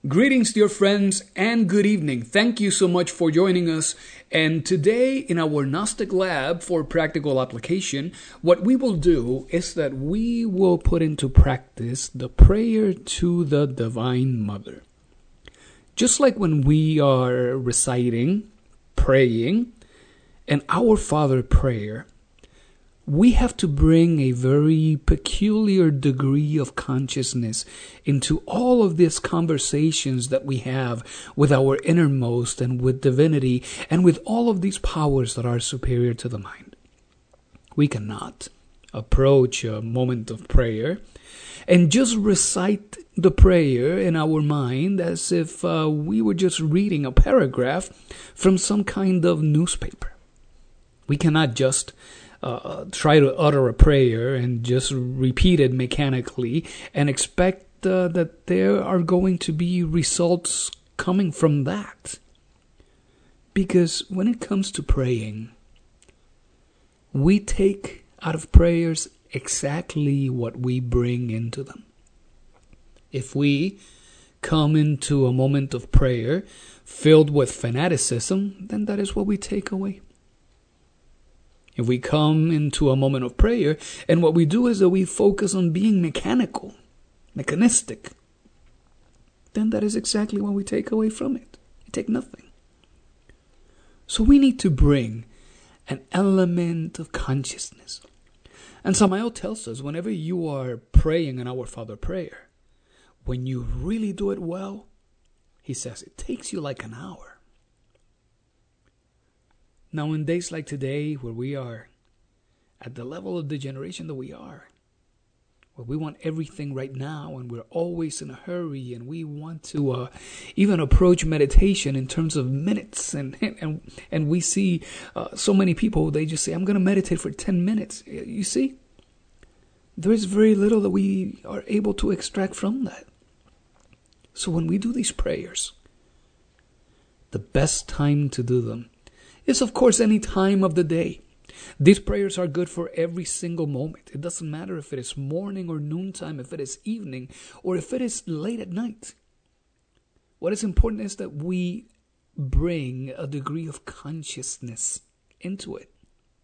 Greetings, dear friends, and good evening. Thank you so much for joining us. And today, in our Gnostic Lab for practical application, what we will do is that we will put into practice the prayer to the Divine Mother. Just like when we are reciting, praying, an Our Father prayer, we have to bring a very peculiar degree of consciousness into all of these conversations that we have with our innermost and with divinity and with all of these powers that are superior to the mind. We cannot approach a moment of prayer and just recite the prayer in our mind as if we were just reading a paragraph from some kind of newspaper. We cannot just try to utter a prayer and just repeat it mechanically and expect that there are going to be results coming from that. Because when it comes to praying, we take out of prayers exactly what we bring into them. If we come into a moment of prayer filled with fanaticism, then that is what we take away. If we come into a moment of prayer and what we do is that we focus on being mechanistic, then that is exactly what we take away from it. We take nothing. So we need to bring an element of consciousness. And Samael tells us whenever you are praying an Our Father prayer, when you really do it well, he says it takes you like an hour. Now, in days like today, where we are at the level of degeneration that we are, where we want everything right now and we're always in a hurry and we want to even approach meditation in terms of minutes and we see so many people, they just say, I'm going to meditate for 10 minutes. You see, there is very little that we are able to extract from that. So when we do these prayers, the best time to do them is, of course, any time of the day. These prayers are good for every single moment. It doesn't matter if it is morning or noontime, if it is evening, or if it is late at night. What is important is that we bring a degree of consciousness into it.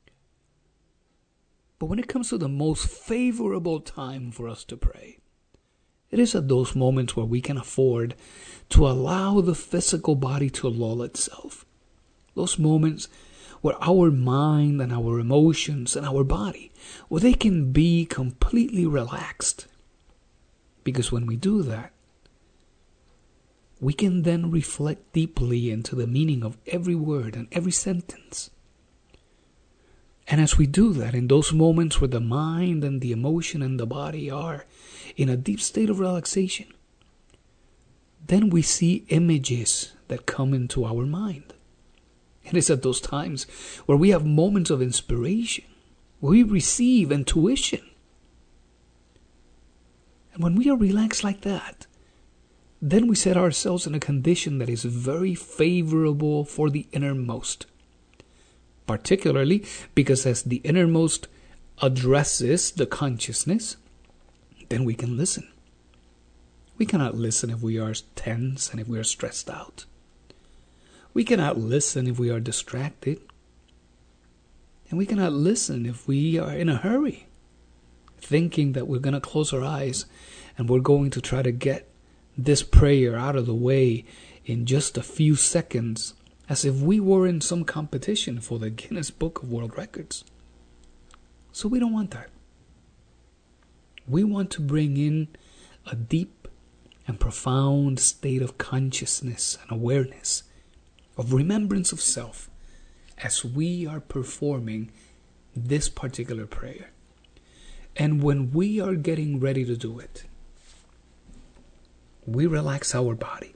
But when it comes to the most favorable time for us to pray, it is at those moments where we can afford to allow the physical body to lull itself. Those moments where our mind and our emotions and our body, where they can be completely relaxed. Because when we do that, we can then reflect deeply into the meaning of every word and every sentence. And as we do that, in those moments where the mind and the emotion and the body are in a deep state of relaxation, then we see images that come into our mind. It is at those times where we have moments of inspiration, where we receive intuition. And when we are relaxed like that, then we set ourselves in a condition that is very favorable for the innermost. Particularly because as the innermost addresses the consciousness, then we can listen. We cannot listen if we are tense and if we are stressed out. We cannot listen if we are distracted. And we cannot listen if we are in a hurry, thinking that we're going to close our eyes and we're going to try to get this prayer out of the way in just a few seconds, as if we were in some competition for the Guinness Book of World Records. So we don't want that. We want to bring in a deep and profound state of consciousness and awareness, of remembrance of self, as we are performing this particular prayer. And when we are getting ready to do it, we relax our body.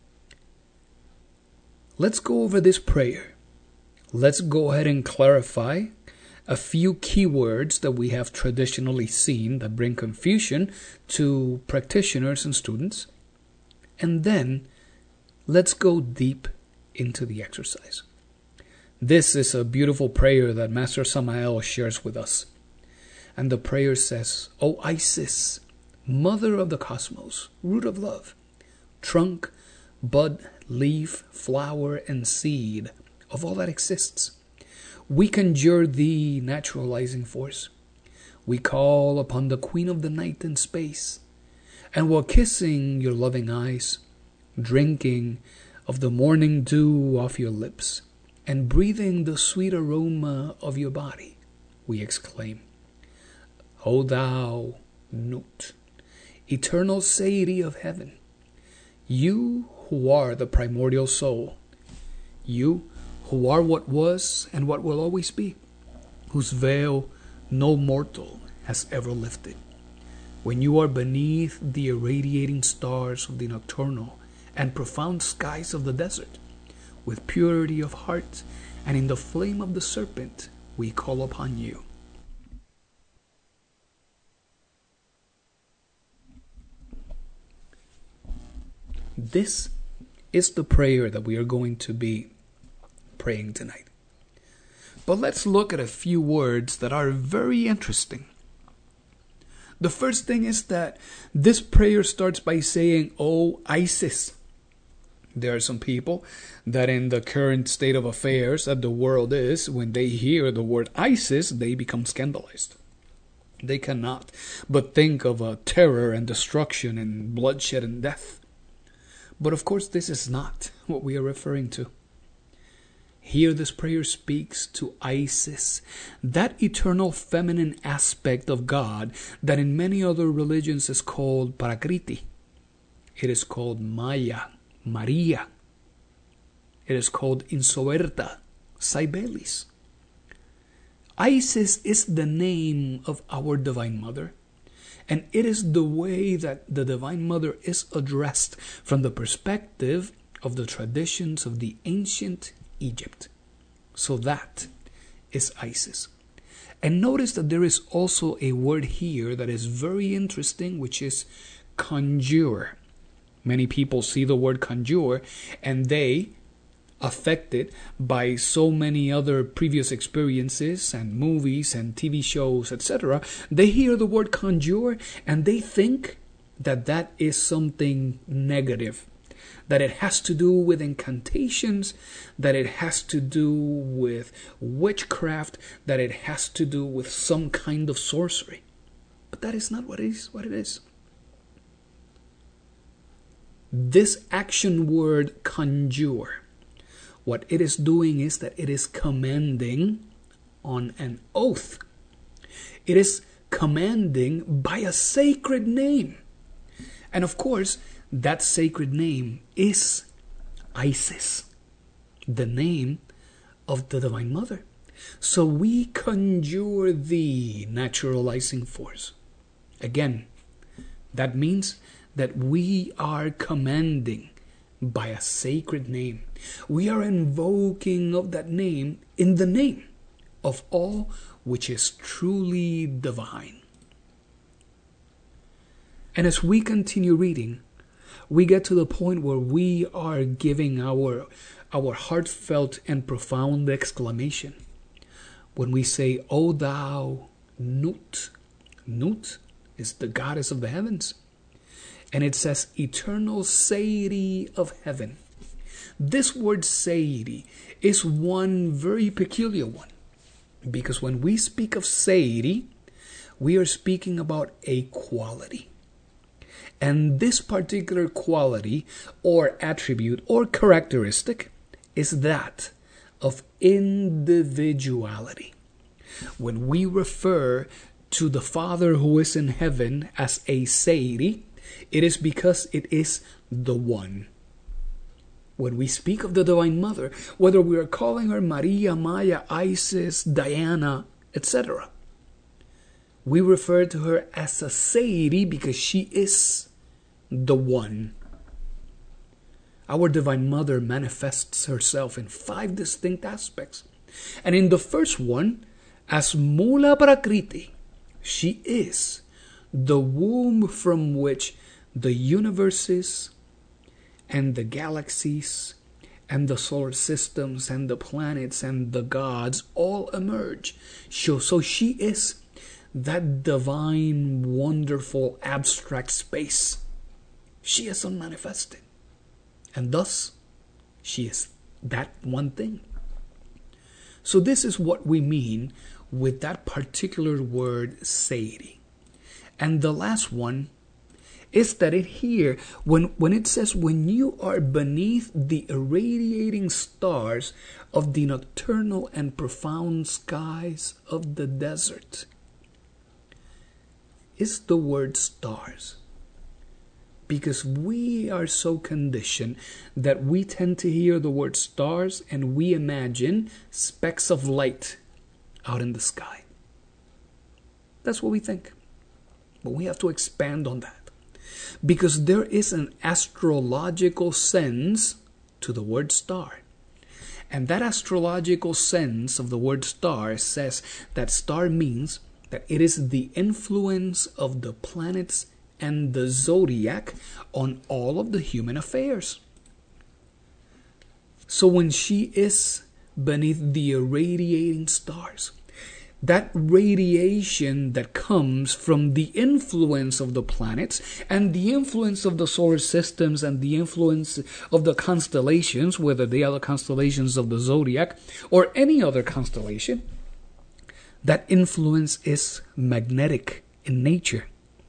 Let's go over this prayer. Let's go ahead and clarify a few keywords that we have traditionally seen that bring confusion to practitioners and students. And then let's go deep into the exercise. This is a beautiful prayer that Master Samael shares with us. And the prayer says, O Isis, Mother of the Cosmos, Root of Love, trunk, bud, leaf, flower, and seed of all that exists. We conjure thee, naturalizing force. We call upon the queen of the night and space, and while kissing your loving eyes, drinking of the morning dew off your lips, and breathing the sweet aroma of your body, we exclaim, O thou, Nut, eternal Deity of heaven, you who are the primordial soul, you who are what was and what will always be, whose veil no mortal has ever lifted. When you are beneath the irradiating stars of the nocturnal and profound skies of the desert, with purity of heart and in the flame of the serpent, we call upon you. This is the prayer that we are going to be praying tonight. But let's look at a few words that are very interesting. The first thing is that this prayer starts by saying, O Isis. There are some people that in the current state of affairs that the world is, when they hear the word ISIS, they become scandalized. They cannot but think of a terror and destruction and bloodshed and death. But of course, this is not what we are referring to. Here this prayer speaks to Isis, that eternal feminine aspect of God that in many other religions is called Prakriti. It is called Maya, Maria. It is called Insoerta, Cybele. Isis is the name of our Divine Mother, and it is the way that the Divine Mother is addressed from the perspective of the traditions of the ancient Egypt. So that is Isis. And notice that there is also a word here that is very interesting, which is conjure. Many people see the word conjure and they, affected by so many other previous experiences and movies and TV shows, etc., they hear the word conjure and they think that that is something negative, that it has to do with incantations, that it has to do with witchcraft, that it has to do with some kind of sorcery. But that is not what it is. This action word conjure, what it is doing is that it is commanding on an oath. It is commanding by a sacred name. And of course, that sacred name is Isis, the name of the Divine Mother. So we conjure thee, naturalizing force. Again, that means that we are commanding by a sacred name. We are invoking of that name in the name of all which is truly divine. And as we continue reading, we get to the point where we are giving our heartfelt and profound exclamation. When we say, O thou Nut. Nut is the goddess of the heavens. And it says, eternal Deity of heaven. This word Deity is one very peculiar one. Because when we speak of Deity, we are speaking about a quality. And this particular quality or attribute or characteristic is that of individuality. When we refer to the Father who is in heaven as a Deity, it is because it is the one. When we speak of the Divine Mother, whether we are calling her Maria, Maya, Isis, Diana, etc., we refer to her as a Deity because she is the one. Our Divine Mother manifests herself in 5 distinct aspects. And in the first one, as Mula Prakriti, she is the womb from which the universes and the galaxies and the solar systems and the planets and the gods all emerge. So she is that divine, wonderful, abstract space. She is unmanifested. And thus, she is that one thing. So this is what we mean with that particular word, Seiri. And the last one is that it here, when it says, when you are beneath the irradiating stars of the nocturnal and profound skies of the desert, is the word stars. Because we are so conditioned that we tend to hear the word stars and we imagine specks of light out in the sky. That's what we think. But we have to expand on that. Because there is an astrological sense to the word star. And that astrological sense of the word star says that star means that it is the influence of the planets and the zodiac on all of the human affairs. So when she is beneath the irradiating stars, that radiation that comes from the influence of the planets and the influence of the solar systems and the influence of the constellations, whether they are the constellations of the zodiac or any other constellation, that influence is magnetic in nature.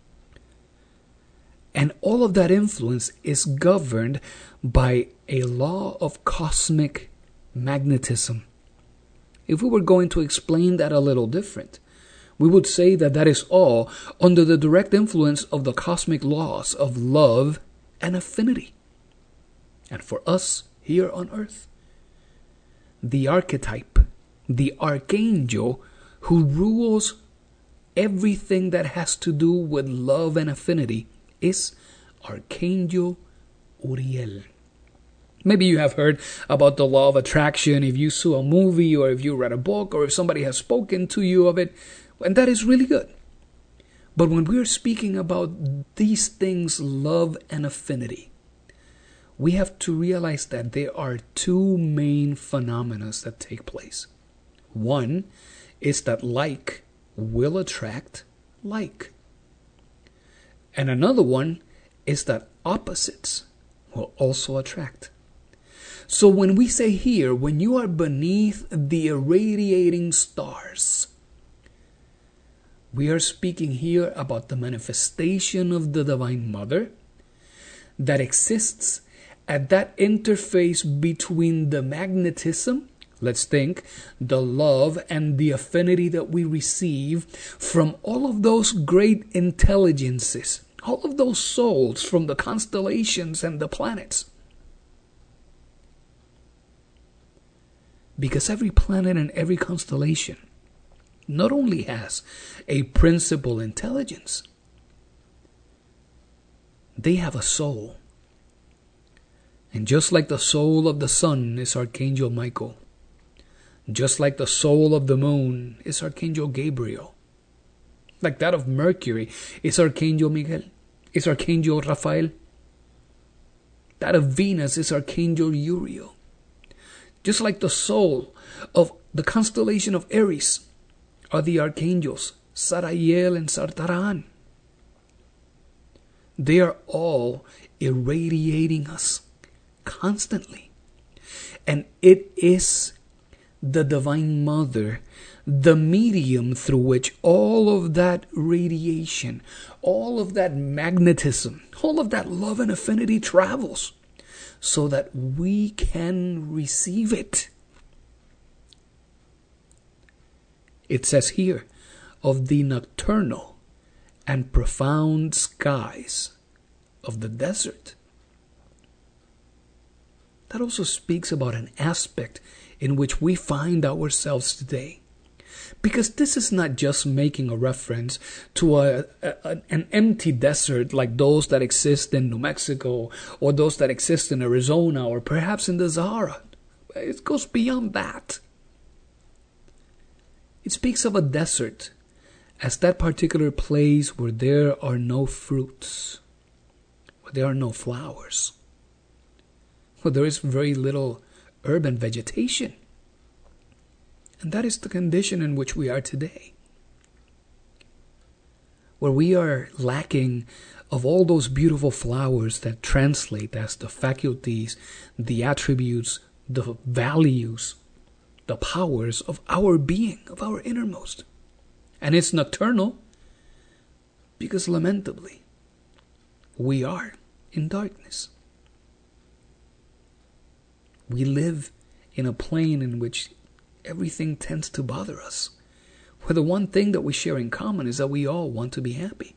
And all of that influence is governed by a law of cosmic magnetism. If we were going to explain that a little different, we would say that that is all under the direct influence of the cosmic laws of love and affinity. And for us here on earth, the archetype, the archangel who rules everything that has to do with love and affinity is Archangel Uriel. Maybe you have heard about the law of attraction if you saw a movie or if you read a book or if somebody has spoken to you of it, and that is really good. But when we are speaking about these things, love and affinity, we have to realize that there are two main phenomena that take place. One is that like will attract like. And another one is that opposites will also attract. So when we say here, when you are beneath the irradiating stars, we are speaking here about the manifestation of the Divine Mother that exists at that interface between the magnetism, let's think, the love and the affinity that we receive from all of those great intelligences, all of those souls from the constellations and the planets. Because every planet and every constellation not only has a principal intelligence, they have a soul. And just like the soul of the sun is Archangel Michael, just like the soul of the moon is Archangel Gabriel, like that of Mercury is Archangel Miguel, is Archangel Raphael, that of Venus is Archangel Uriel. Just like the soul of the constellation of Aries are the archangels Sarael and Sartaran. They are all irradiating us constantly. And it is the Divine Mother, the medium through which all of that radiation, all of that magnetism, all of that love and affinity travels, so that we can receive it. It says here, of the nocturnal and profound skies of the desert. That also speaks about an aspect in which we find ourselves today. Because this is not just making a reference to an empty desert like those that exist in New Mexico or those that exist in Arizona or perhaps in the Sahara. It goes beyond that. It speaks of a desert as that particular place where there are no fruits, where there are no flowers, where there is very little urban vegetation. And that is the condition in which we are today. where we are lacking of all those beautiful flowers that translate as the faculties, the attributes, the values, the powers of our being, of our innermost. And it's nocturnal because lamentably we are in darkness. We live in a plane in which everything tends to bother us, where the one thing that we share in common is that we all want to be happy.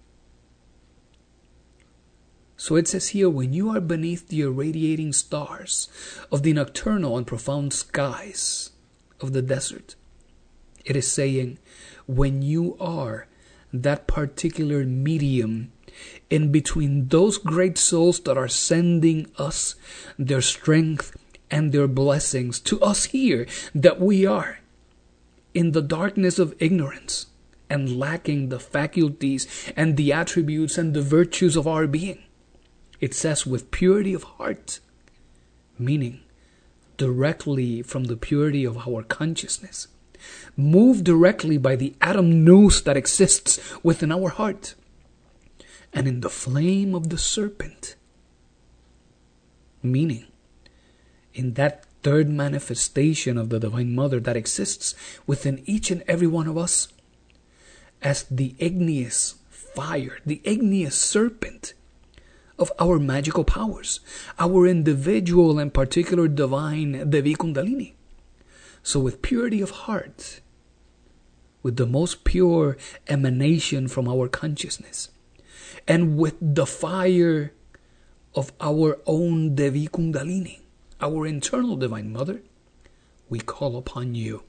So it says here, when you are beneath the irradiating stars of the nocturnal and profound skies of the desert, it is saying, when you are that particular medium in between those great souls that are sending us their strength and their blessings to us here, that we are in the darkness of ignorance and lacking the faculties and the attributes and the virtues of our being. It says with purity of heart, meaning directly from the purity of our consciousness, moved directly by the atom nous that exists within our heart, and in the flame of the serpent, meaning in that third manifestation of the Divine Mother that exists within each and every one of us as the igneous fire, the igneous serpent of our magical powers, our individual and particular divine Devi Kundalini. So with purity of heart, with the most pure emanation from our consciousness, and with the fire of our own Devi Kundalini, our internal Divine Mother, we call upon you.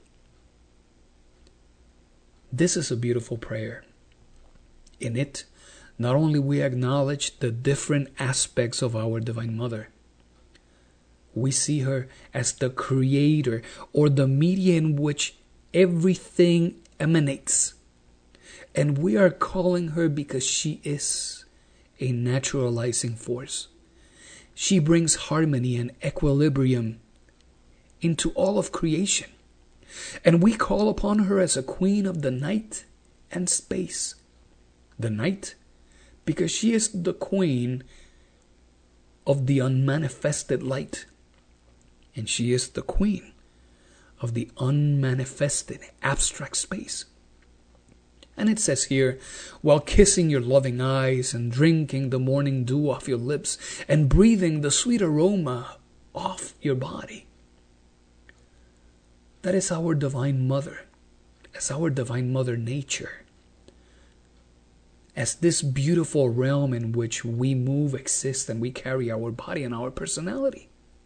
This is a beautiful prayer. In it, not only we acknowledge the different aspects of our Divine Mother, we see her as the creator or the media in which everything emanates. And we are calling her because she is a naturalizing force. She brings harmony and equilibrium into all of creation. And we call upon her as a queen of the night and space. The night, because she is the queen of the unmanifested light. And she is the queen of the unmanifested abstract space. And it says here, while kissing your loving eyes and drinking the morning dew off your lips and breathing the sweet aroma off your body. That is our Divine Mother, as our Divine Mother nature, as this beautiful realm in which we move, exist, and we carry our body and our personality.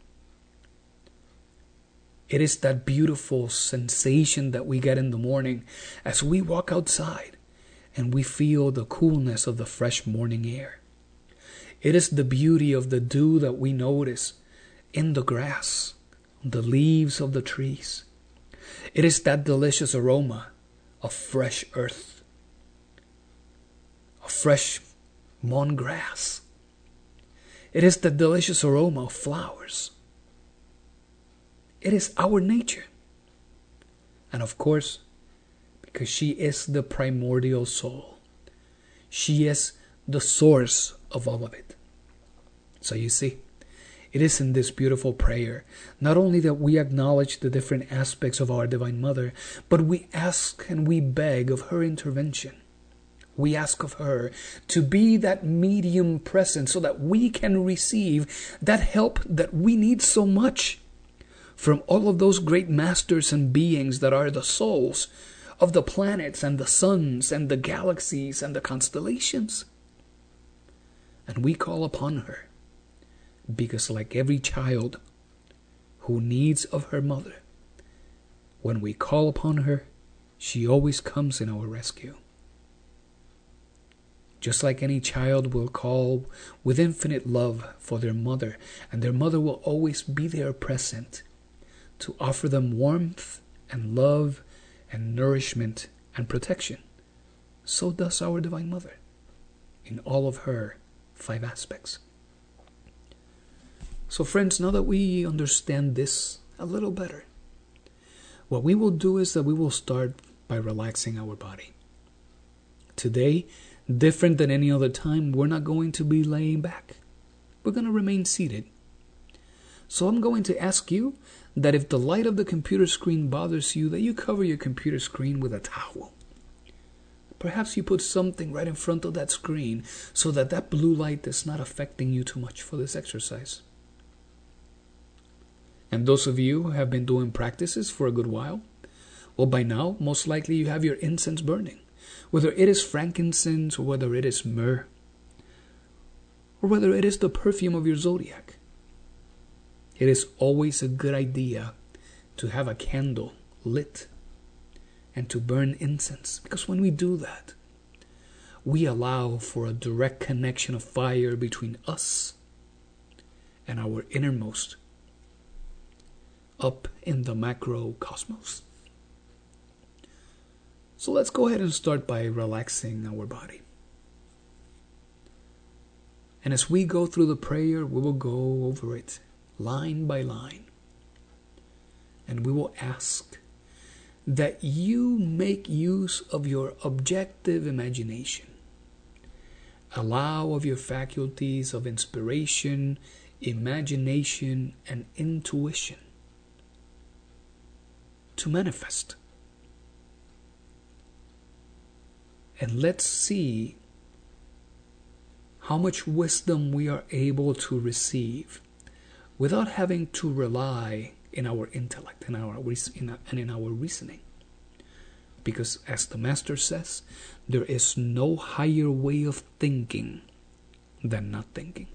It is that beautiful sensation that we get in the morning as we walk outside and we feel the coolness of the fresh morning air. It is the beauty of the dew that we notice in the grass, the leaves of the trees. It is that delicious aroma of fresh earth, of fresh mown grass. It is the delicious aroma of flowers. It is our nature. And of course, because she is the primordial soul, she is the source of all of it. So you see, it is in this beautiful prayer, not only that we acknowledge the different aspects of our Divine Mother, but we ask and we beg of her intervention. We ask of her to be that medium present so that we can receive that help that we need so much from all of those great masters and beings that are the souls of the planets and the suns and the galaxies and the constellations. And we call upon her because, like every child who needs of her mother, when we call upon her, she always comes in our rescue. Just like any child will call with infinite love for their mother, and their mother will always be there present to offer them warmth and love and nourishment and protection, so does our Divine Mother in all of her 5 aspects. So friends, now that we understand this a little better, what we will do is that we will start by relaxing our body. Today, Different than any other time, we're not going to be laying back. We're going to remain seated. So I'm going to ask you that if the light of the computer screen bothers you, that you cover your computer screen with a towel. Perhaps you put something right in front of that screen so that that blue light is not affecting you too much for this exercise. And those of you who have been doing practices for a good while, well, by now, most likely you have your incense burning. Whether it is frankincense, or whether it is myrrh, or whether it is the perfume of your zodiac. It is always a good idea to have a candle lit and to burn incense, because when we do that, we allow for a direct connection of fire between us and our innermost up in the macrocosmos. So let's go ahead and start by relaxing our body. And as we go through the prayer, we will go over it line by line. And we will ask that you make use of your objective imagination. Allow of your faculties of inspiration, imagination, and intuition to manifest. And let's see how much wisdom we are able to receive without having to rely in our intellect and in our reasoning. Because as the Master says, there is no higher way of thinking than not thinking.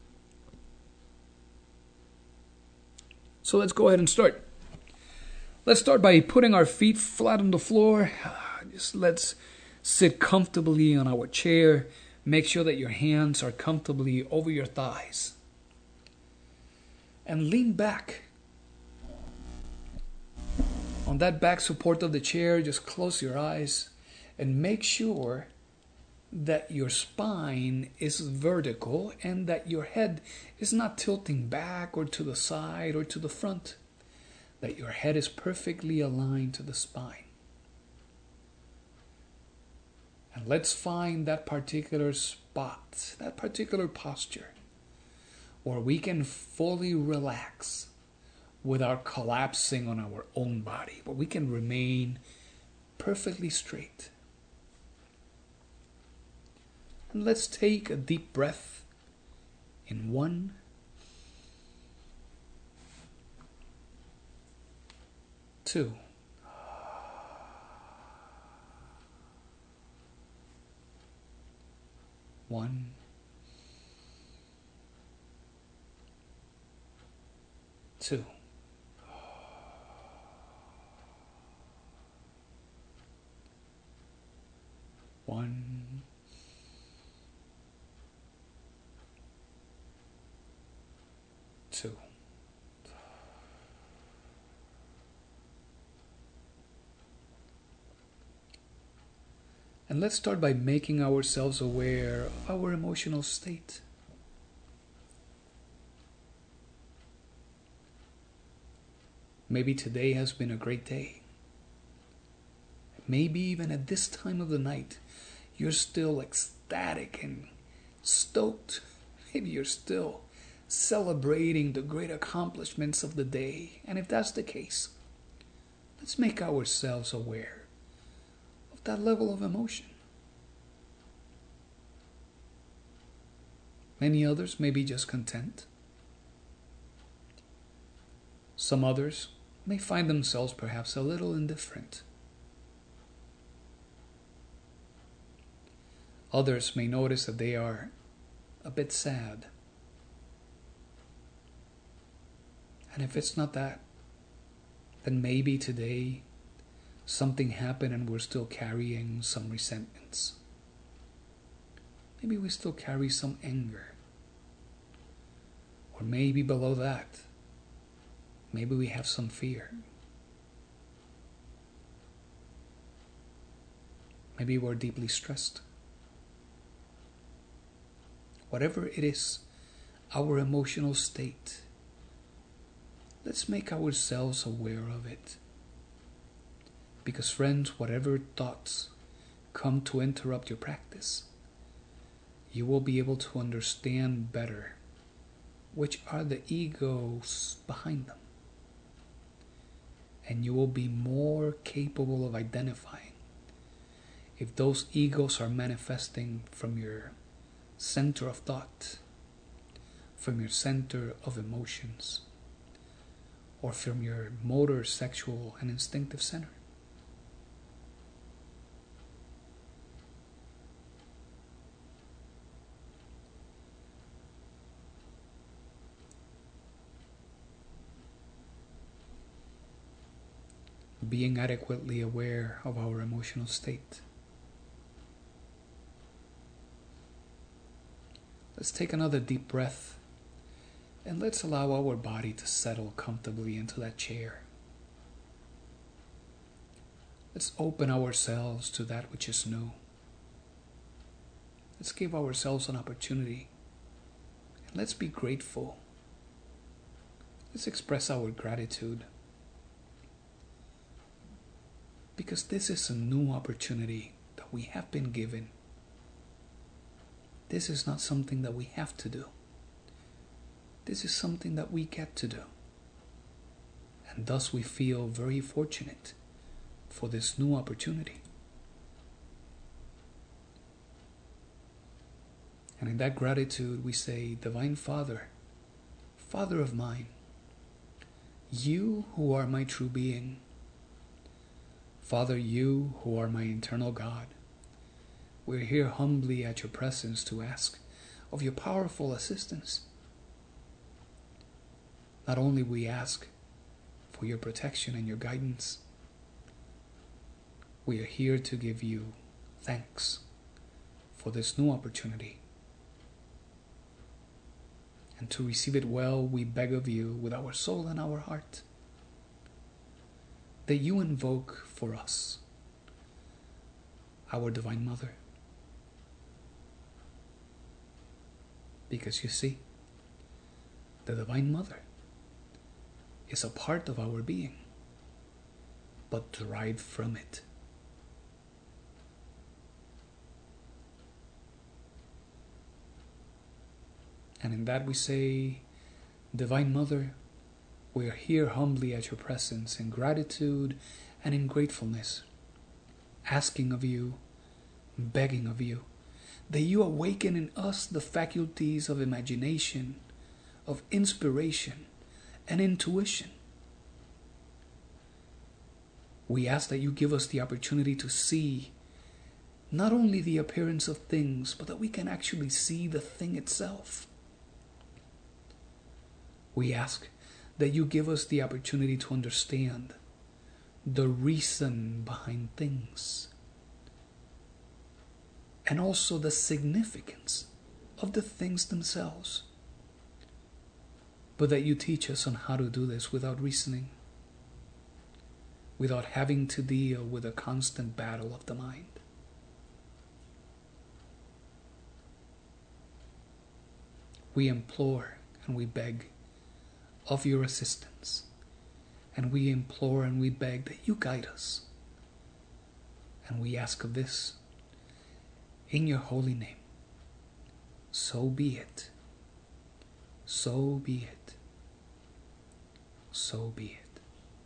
So let's go ahead and start. Let's start by putting our feet flat on the floor. Just let's sit comfortably on our chair. Make sure that your hands are comfortably over your thighs. And lean back. On that back support of the chair, just close your eyes and make sure that your spine is vertical and that your head is not tilting back or to the side or to the front. That your head is perfectly aligned to the spine. And let's find that particular spot, that particular posture, where we can fully relax without collapsing on our own body, where we can remain perfectly straight. And let's take a deep breath in 1, 2. 1, 2. 1, 2. And let's start by making ourselves aware of our emotional state. Maybe today has been a great day. Maybe even at this time of the night, you're still ecstatic and stoked. Maybe you're still celebrating the great accomplishments of the day. And if that's the case, let's make ourselves aware of that level of emotion. Many others may be just content. Some others may find themselves perhaps a little indifferent. Others may notice that they are a bit sad. And if it's not that, then maybe today something happened and we're still carrying some resentments. Maybe we still carry some anger. Or maybe below that, maybe we have some fear. Maybe we're deeply stressed. Whatever it is, our emotional state, let's make ourselves aware of it. Because friends, whatever thoughts come to interrupt your practice, you will be able to understand better which are the egos behind them. And you will be more capable of identifying if those egos are manifesting from your center of thought, from your center of emotions, or from your motor, sexual, and instinctive center. Being adequately aware of our emotional state. Let's take another deep breath and let's allow our body to settle comfortably into that chair. Let's open ourselves to that which is new. Let's give ourselves an opportunity and let's be grateful. Let's express our gratitude. Because this is a new opportunity that we have been given. This is not something that we have to do. This is something that we get to do. And thus we feel very fortunate for this new opportunity. And in that gratitude we say, Divine Father, Father of mine, you who are my true being, Father, you who are my eternal God, we're here humbly at your presence to ask of your powerful assistance. Not only we ask for your protection and your guidance, we are here to give you thanks for this new opportunity. And to receive it well, we beg of you with our soul and our heart that you invoke for us our Divine Mother. Because you see, the Divine Mother is a part of our being, but derived from it. And in that we say, Divine Mother, we are here humbly at your presence in gratitude and in gratefulness, asking of you, begging of you, that you awaken in us the faculties of imagination, of inspiration, and intuition. We ask that you give us the opportunity to see not only the appearance of things, but that we can actually see the thing itself. We ask that you give us the opportunity to understand the reason behind things and also the significance of the things themselves, but that you teach us on how to do this without reasoning, without having to deal with a constant battle of the mind. We implore and we beg of your assistance, and we implore and we beg that you guide us, and we ask of this in your holy name. So be it. So be it. So be it.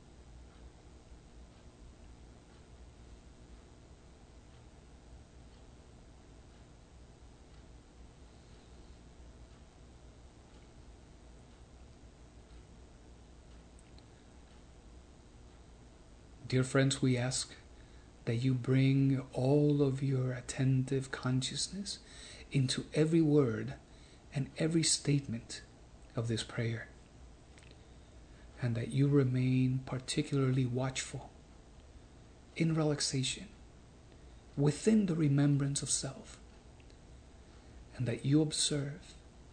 Dear friends, we ask that you bring all of your attentive consciousness into every word and every statement of this prayer, and that you remain particularly watchful in relaxation within the remembrance of self, and that you observe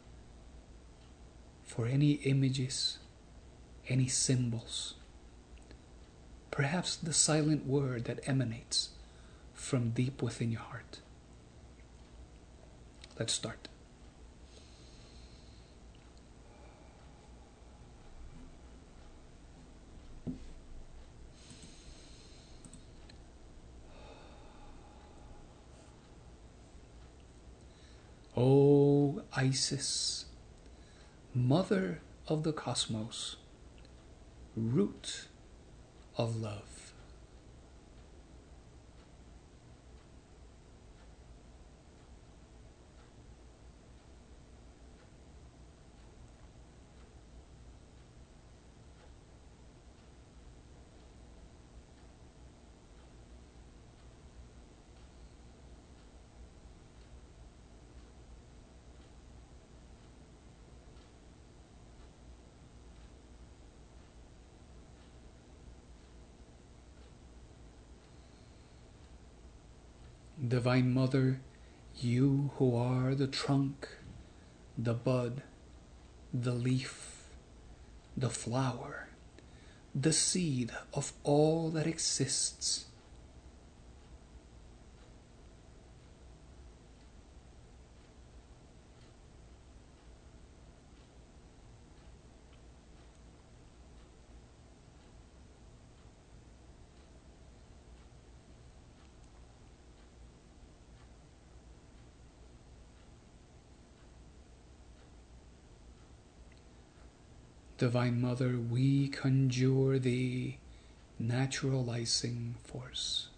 for any images, any symbols, perhaps the silent word that emanates from deep within your heart. Let's start. Isis, Mother of the Cosmos, Root of Love. Divine Mother, you who are the trunk, the bud, the leaf, the flower, the seed of all that exists. Divine Mother, we conjure the naturalizing force.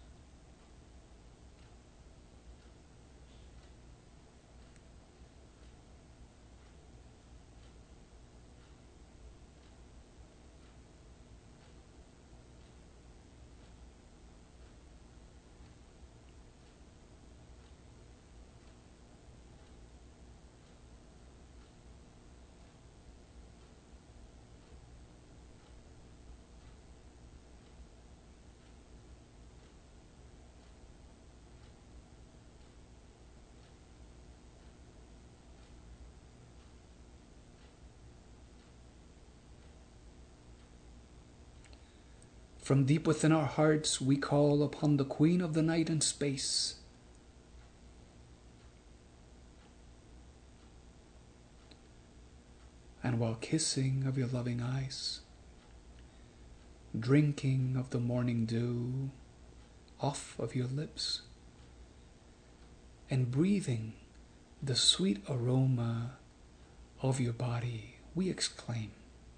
From deep within our hearts, we call upon the Queen of the Night and Space. And while kissing of your loving eyes, drinking of the morning dew off of your lips, and breathing the sweet aroma of your body, we exclaim,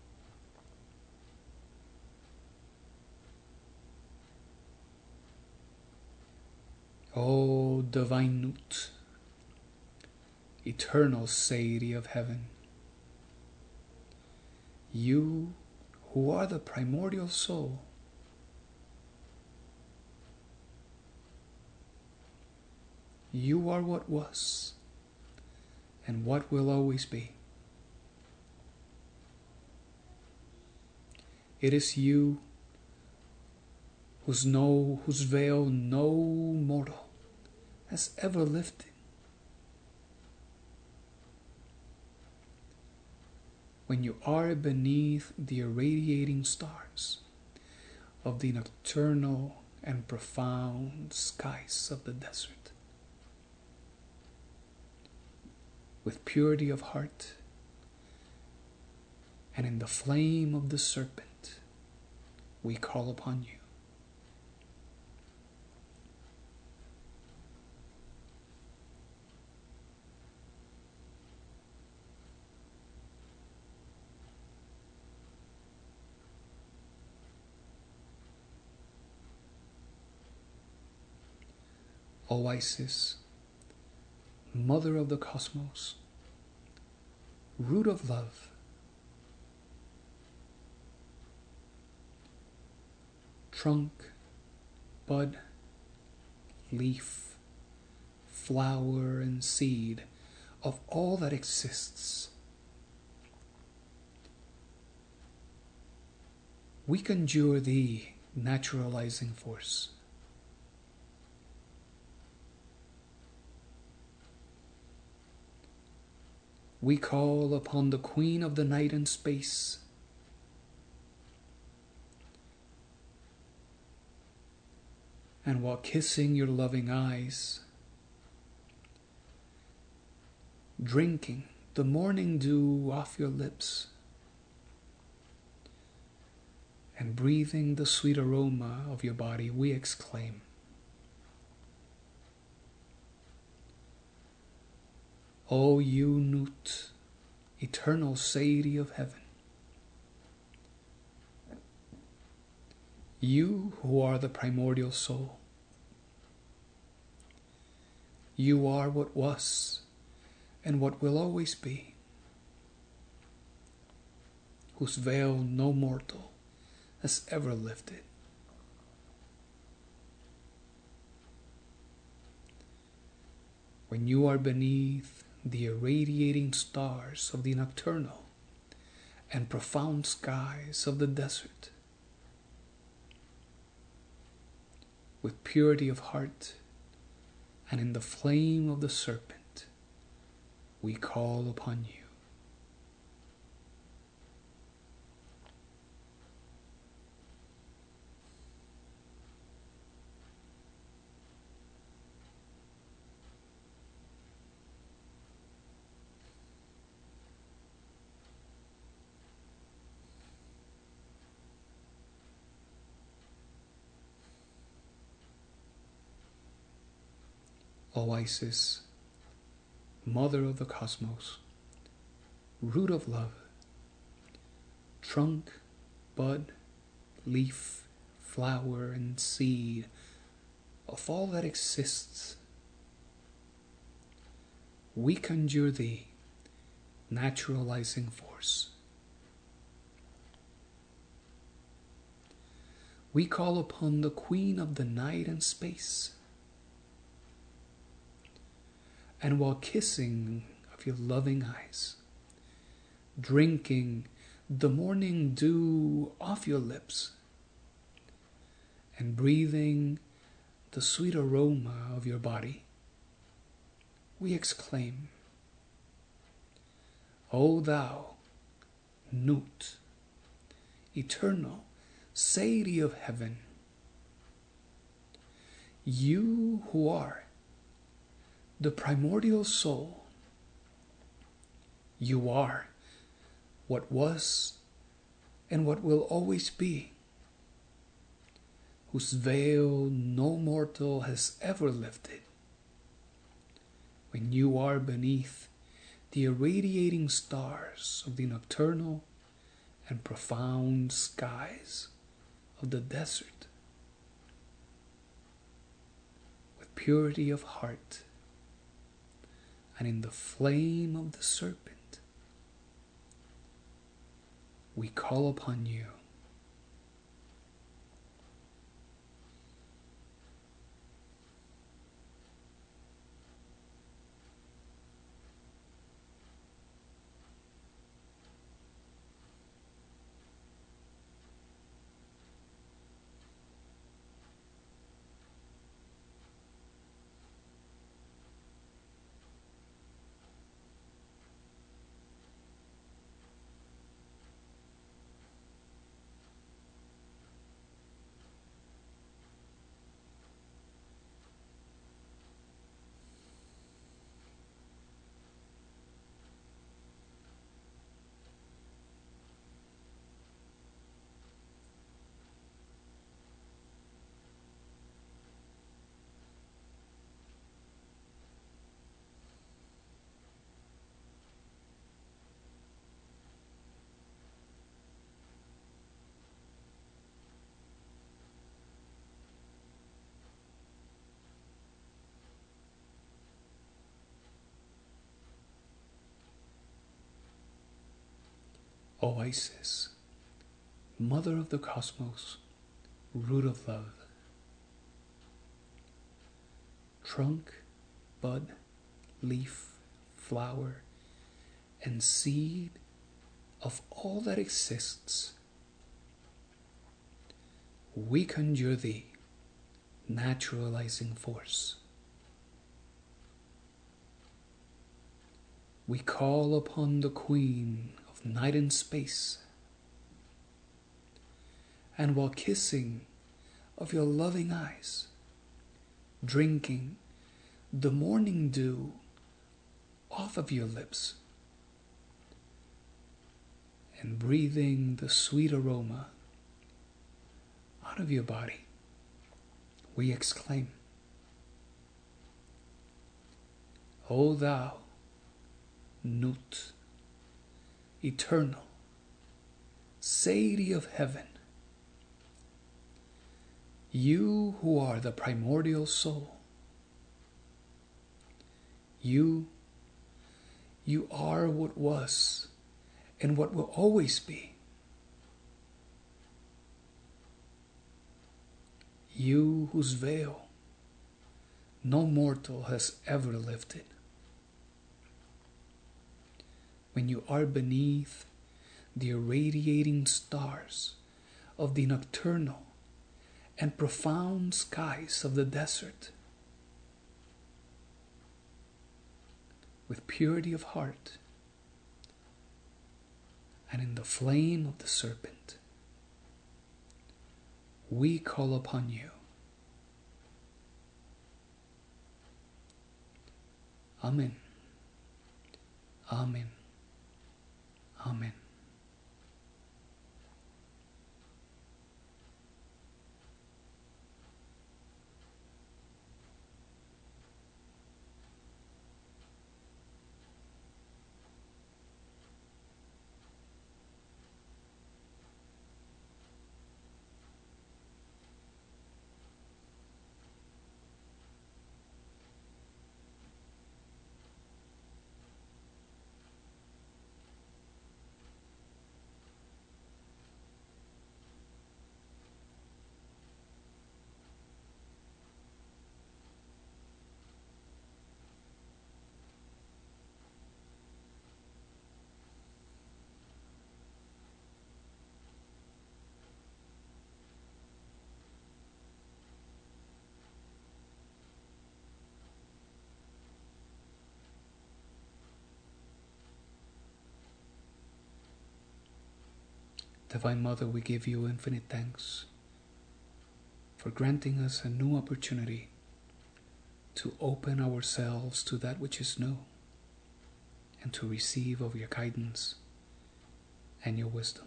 O divine Nut, eternal Sati of heaven, you who are the primordial soul, you are what was and what will always be. It is you whose veil no mortal has ever lifted. When you are beneath the irradiating stars of the nocturnal and profound skies of the desert, with purity of heart and in the flame of the serpent, we call upon you. O Isis, Mother of the Cosmos, Root of Love, trunk, bud, leaf, flower, and seed of all that exists, we conjure thee, naturalizing force. We call upon the Queen of the Night and Space, and while kissing your loving eyes, drinking the morning dew off your lips, and breathing the sweet aroma of your body, we exclaim, O you Nut, eternal City of heaven, you who are the primordial soul, you are what was and what will always be, whose veil no mortal has ever lifted. When you are beneath the irradiating stars of the nocturnal and profound skies of the desert, with purity of heart and in the flame of the serpent, we call upon you. O Isis, Mother of the Cosmos, Root of love, trunk, bud, leaf, flower, and seed of all that exists, we conjure thee, naturalizing force. We call upon the Queen of the night and space, and while kissing of your loving eyes, drinking the morning dew off your lips, and breathing the sweet aroma of your body, we exclaim, O thou, Nut, eternal City of heaven, you who are the primordial soul, you are what was and what will always be, whose veil no mortal has ever lifted. When you are beneath the irradiating stars of the nocturnal and profound skies of the desert, with purity of heart and in the flame of the serpent, we call upon you. O Isis, Mother of the Cosmos, Root of love, trunk, bud, leaf, flower, and seed of all that exists, we conjure thee, naturalizing force. We call upon the Queen of night and space, and while kissing of your loving eyes, drinking the morning dew off of your lips, and breathing the sweet aroma out of your body, we exclaim, O thou, Nut, eternal, Sadi of heaven, you who are the primordial soul, you are what was and what will always be. You whose veil no mortal has ever lifted. When you are beneath the irradiating stars of the nocturnal and profound skies of the desert, with purity of heart and in the flame of the serpent, we call upon you. Amen. Amen. Amen. Divine Mother, we give you infinite thanks for granting us a new opportunity to open ourselves to that which is new and to receive of your guidance and your wisdom.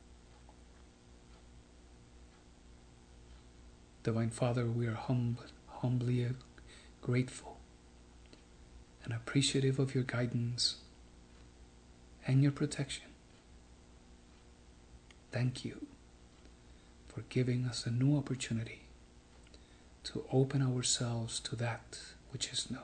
Divine Father, we are humbly grateful and appreciative of your guidance and your protection. Thank you for giving us a new opportunity to open ourselves to that which is new.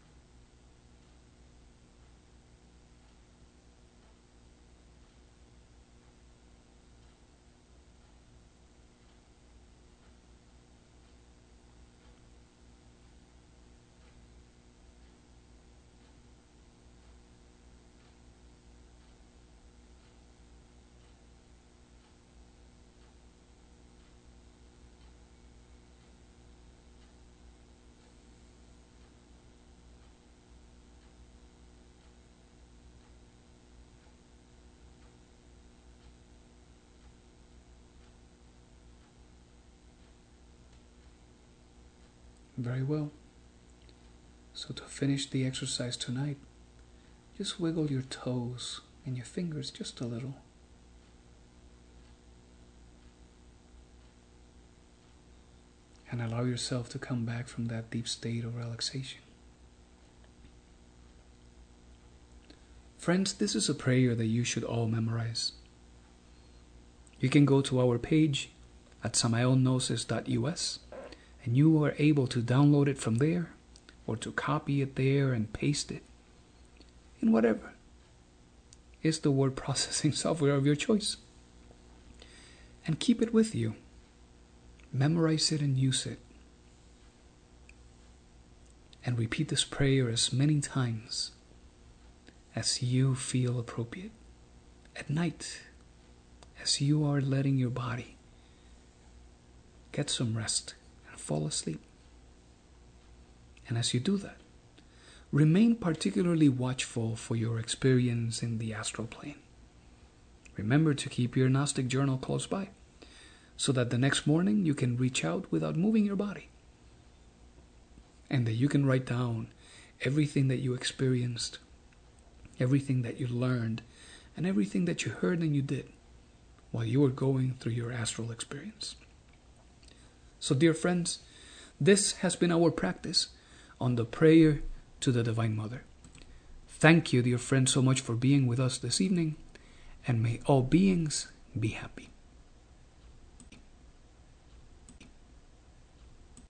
Very well. So to finish the exercise tonight, just wiggle your toes and your fingers just a little. And allow yourself to come back from that deep state of relaxation. Friends, this is a prayer that you should all memorize. You can go to our page at samaelgnosis.us and you are able to download it from there or to copy it there and paste it in whatever is the word processing software of your choice. And keep it with you. Memorize it and use it. And repeat this prayer as many times as you feel appropriate. At night, as you are letting your body get some rest and fall asleep. And as you do that, remain particularly watchful for your experience in the astral plane. Remember to keep your Gnostic journal close by, so that the next morning you can reach out without moving your body. And that you can write down everything that you experienced, everything that you learned, and everything that you heard and you did while you were going through your astral experience. So dear friends, this has been our practice on the prayer to the Divine Mother. Thank you, dear friend, so much for being with us this evening, and may all beings be happy.